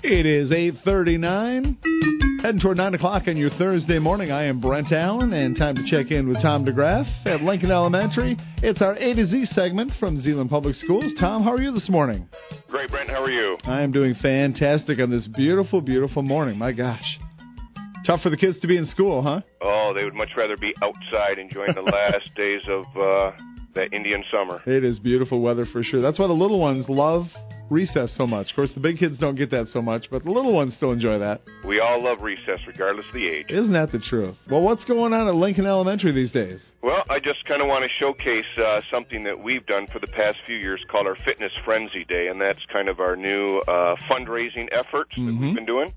It is 8:39. Heading toward 9 o'clock on your Thursday morning. I am Brent Allen, and time to check in with Tom DeGraff at Lincoln Elementary. It's our A to Z segment from Zeeland Public Schools. Tom, how are you this morning? Great, Brent. How are you? I am doing fantastic on this beautiful, beautiful morning. My gosh. Tough for the kids to be in school, huh? Oh, they would much rather be outside enjoying the last days of that Indian summer. It is beautiful weather for sure. That's why the little ones love recess so much. Of course, the big kids don't get that so much, but the little ones still enjoy that. We all love recess, regardless of the age. Isn't that the truth? Well, what's going on at Lincoln Elementary these days? Well, I just kind of want to showcase something that we've done for the past few years called our Fitness Frenzy Day, and that's kind of our new fundraising effort that we've been doing.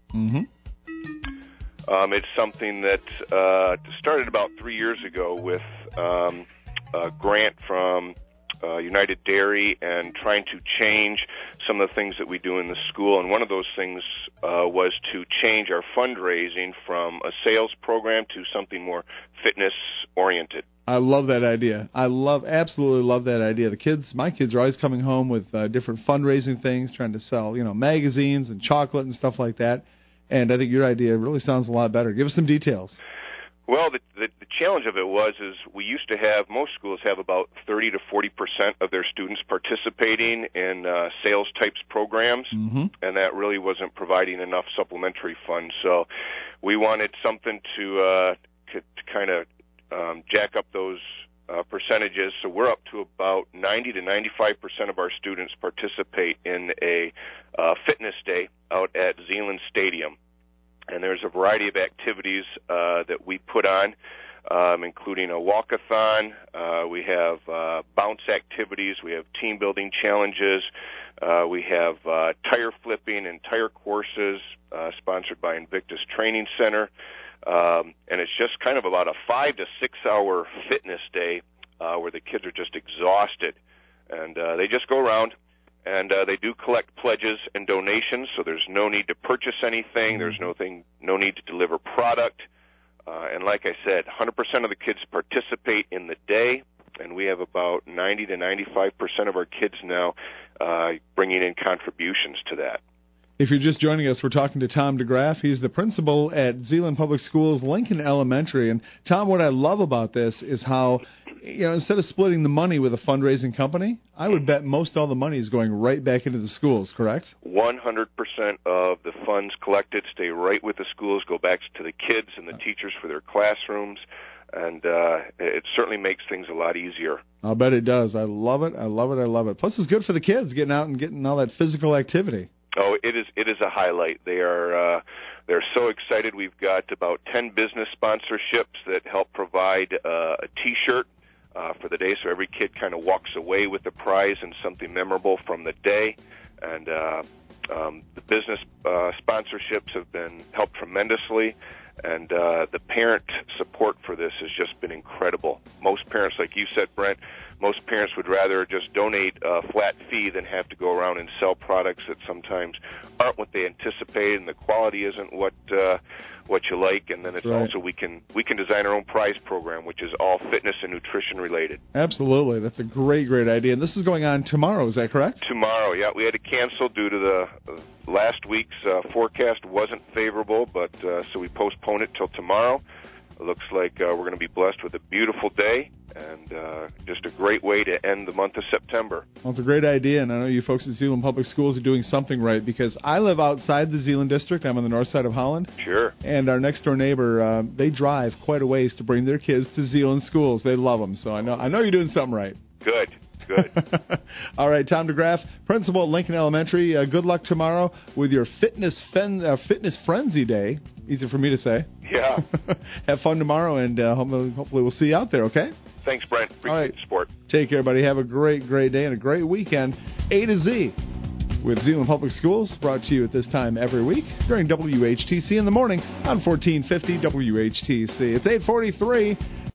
It's something that started about 3 years ago with a grant from United Dairy and trying to change some of the things that we do in the school. And one of those things was to change our fundraising from a sales program to something more fitness-oriented. I love that idea. Absolutely love that idea. My kids are always coming home with different fundraising things, trying to sell, magazines and chocolate and stuff like that. And I think your idea really sounds a lot better. Give us some details. Well, the challenge of it is we used to have, most schools have about 30 to 40% of their students participating in sales types programs, and that really wasn't providing enough supplementary funds. So we wanted something to kind of jack up those percentages. So we're up to about 90 to 95% of our students participate in a fitness day out at Zeeland Stadium. And there's a variety of activities that we put on, including a walkathon. We have bounce activities. We have team building challenges. We have tire flipping and tire courses sponsored by Invictus Training Center. And it's just kind of about a 5 to 6 hour fitness day where the kids are just exhausted. And they just go around. And they do collect pledges and donations, so there's no need to purchase anything. There's no need to deliver product. And like I said, 100% of the kids participate in the day, and we have about 90 to 95% of our kids now bringing in contributions to that. If you're just joining us, we're talking to Tom DeGraff. He's the principal at Zeeland Public Schools, Lincoln Elementary. And, Tom, what I love about this is how, instead of splitting the money with a fundraising company, I would bet most all the money is going right back into the schools, correct? 100% of the funds collected stay right with the schools, go back to the kids and the teachers for their classrooms, and it certainly makes things a lot easier. I'll bet it does. I love it. I love it. I love it. Plus, it's good for the kids getting out and getting all that physical activity. Oh, it is a highlight. They're so excited. We've got about 10 business sponsorships that help provide a T-shirt for the day, so every kid kind of walks away with a prize and something memorable from the day. And the business sponsorships have been helped tremendously, and the parent support for this has just been incredible. Most parents, like you said, Brent, most parents would rather just donate a flat fee than have to go around and sell products that sometimes aren't what they anticipated, and the quality isn't what you like. And then it's right. Also we can design our own prize program, which is all fitness and nutrition related. Absolutely, that's a great idea. And this is going on tomorrow. Is that correct? Tomorrow, yeah. We had to cancel due to the last week's forecast wasn't favorable, but so we postponed it till tomorrow. It looks like we're going to be blessed with a beautiful day and just a great way to end the month of September. Well, it's a great idea, and I know you folks at Zeeland Public Schools are doing something right, because I live outside the Zeeland District. I'm on the north side of Holland. Sure. And our next-door neighbor, they drive quite a ways to bring their kids to Zeeland schools. They love them, so I know you're doing something right. Good. All right, Tom DeGraff, principal at Lincoln Elementary. Good luck tomorrow with your Fitness Frenzy Day. Easy for me to say. Yeah. Have fun tomorrow, and hopefully we'll see you out there, okay? Thanks, Brent. Appreciate the support. Take care, buddy. Have a great day and a great weekend. A to Z with Zeeland Public Schools, brought to you at this time every week during WHTC in the morning on 1450 WHTC. It's 8:43.